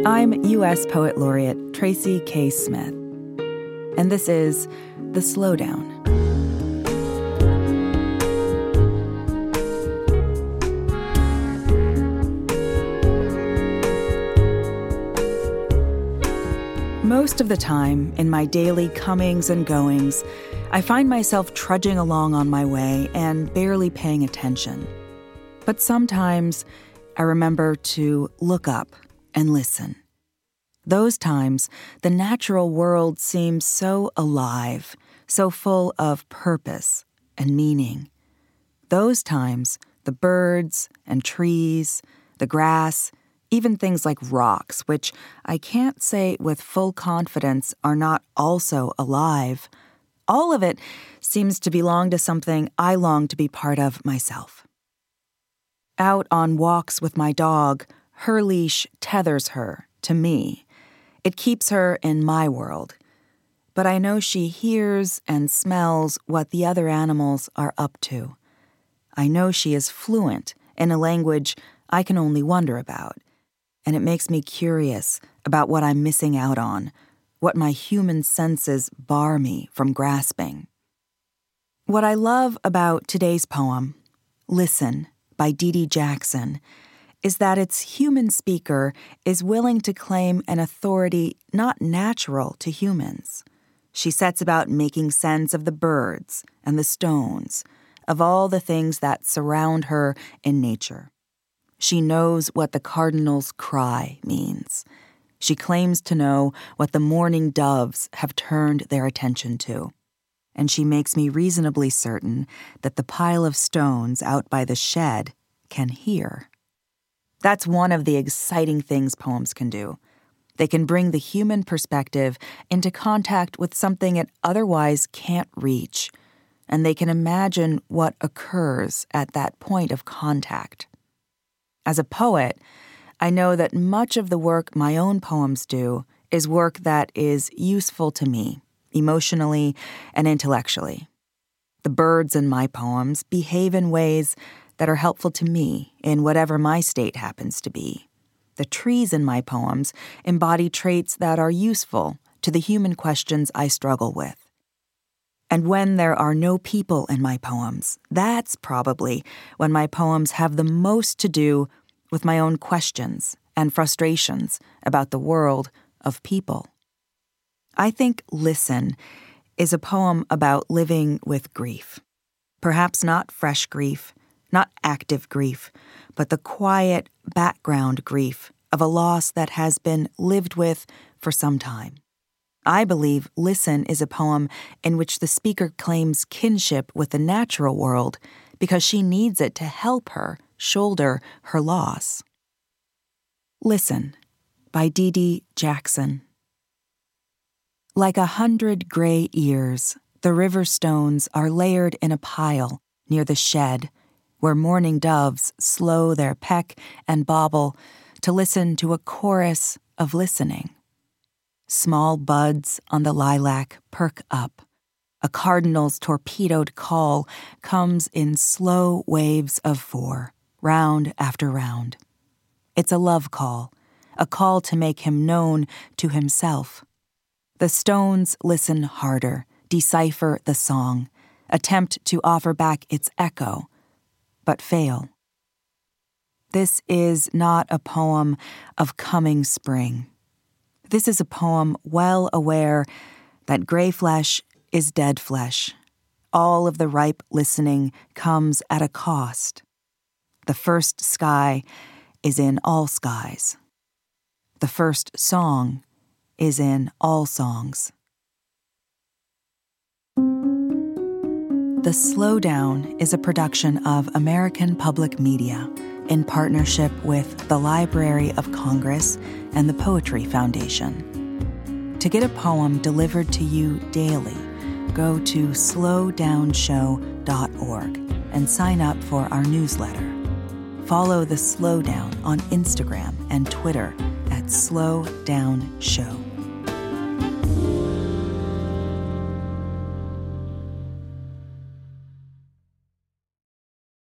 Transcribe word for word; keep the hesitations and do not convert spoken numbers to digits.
I'm U S Poet Laureate Tracy K. Smith, and this is The Slowdown. Most of the time, in my daily comings and goings, I find myself trudging along on my way and barely paying attention. But sometimes I remember to look up and listen. Those times, the natural world seems so alive, so full of purpose and meaning. Those times, the birds and trees, the grass, even things like rocks, which I can't say with full confidence are not also alive, all of it seems to belong to something I long to be part of myself. Out on walks with my dog, her leash tethers her to me. It keeps her in my world. But I know she hears and smells what the other animals are up to. I know she is fluent in a language I can only wonder about. And it makes me curious about what I'm missing out on, what my human senses bar me from grasping. What I love about today's poem, Listen, by Dee Dee Jackson, is that its human speaker is willing to claim an authority not natural to humans. She sets about making sense of the birds and the stones, of all the things that surround her in nature. She knows what the cardinal's cry means. She claims to know what the mourning doves have turned their attention to. And she makes me reasonably certain that the pile of stones out by the shed can hear. That's one of the exciting things poems can do. They can bring the human perspective into contact with something it otherwise can't reach, and they can imagine what occurs at that point of contact. As a poet, I know that much of the work my own poems do is work that is useful to me, emotionally and intellectually. The birds in my poems behave in ways that are helpful to me in whatever my state happens to be. The trees in my poems embody traits that are useful to the human questions I struggle with. And when there are no people in my poems, that's probably when my poems have the most to do with my own questions and frustrations about the world of people. I think Listen is a poem about living with grief. Perhaps not fresh grief, not active grief, but the quiet background grief of a loss that has been lived with for some time. I believe Listen is a poem in which the speaker claims kinship with the natural world because she needs it to help her shoulder her loss. Listen, by Dee Dee Jackson. Like a hundred gray ears, the river stones are layered in a pile near the shed where mourning doves slow their peck and bobble to listen to a chorus of listening. Small buds on the lilac perk up. A cardinal's torpedoed call comes in slow waves of four, round after round. It's a love call, a call to make him known to himself. The stones listen harder, decipher the song, attempt to offer back its echo, but fail. This is not a poem of coming spring. This is a poem well aware that gray flesh is dead flesh. All of the ripe listening comes at a cost. The first sky is in all skies. The first song is in all songs. The Slowdown is a production of American Public Media in partnership with the Library of Congress and the Poetry Foundation. To get a poem delivered to you daily, go to slow down show dot org and sign up for our newsletter. Follow The Slowdown on Instagram and Twitter at Slow Down Show.